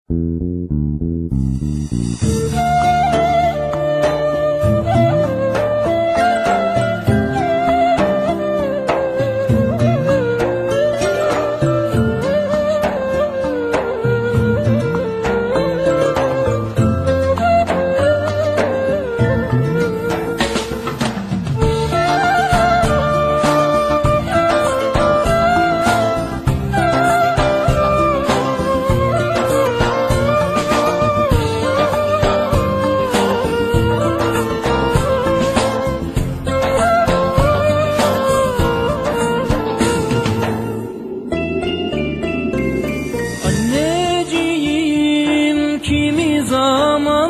zaman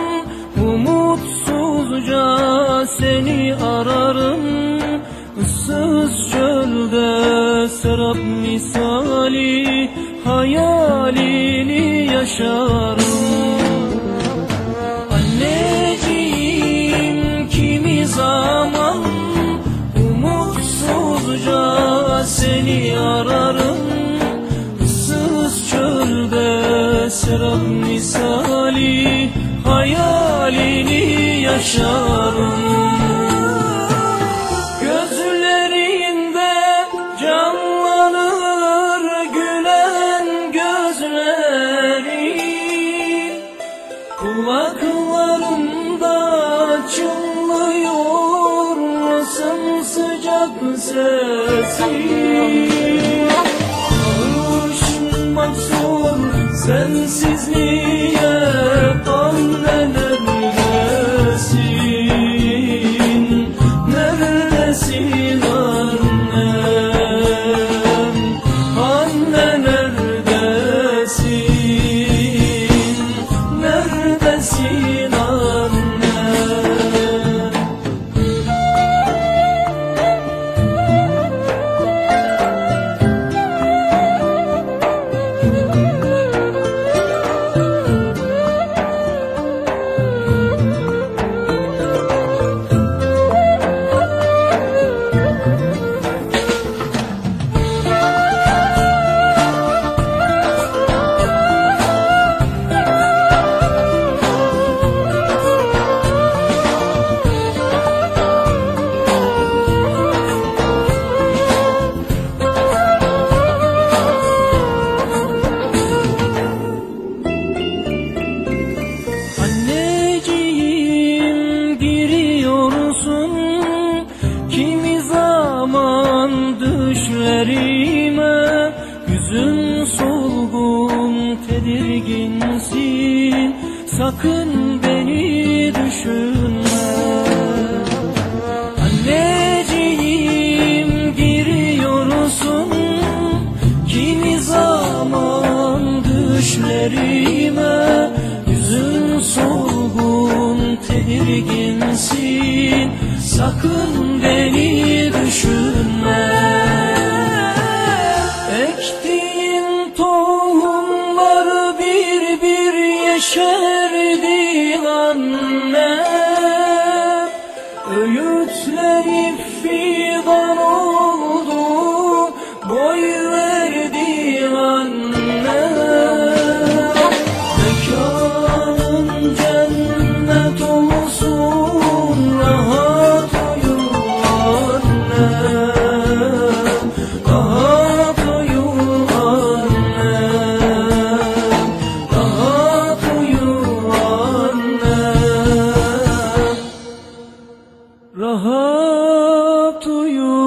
umutsuzca seni ararım. Issız çölde serap misali hayalini yaşarım. Anneciğim, kimi zaman umutsuzca seni ararım. Issız çölde serap misali hayalini yaşarım. Gözlerinde canlanır gülen gözlerin, kulaklarımda çınlıyor sımsıcak sesin. Kavuşmak zor sensizliğe, anne neredesin? Neredesin annem? Anne neredesin? Neredesin annem? Düşlerime yüzün solgun tedirginsin, sakın beni düşünme. Anneciğim, giriyorsun kimi zaman düşlerime, yüzün solgun tedirginsin, sakın beni düşünme. Ektiğin tohumlar bir bir yeşerdi anne, öğütleri fidan oldu, boy verdi anne. Mekanın cennet olsun, rahat uyu anne, rahat uyu anne, rahat uyu anne, rahat uyu.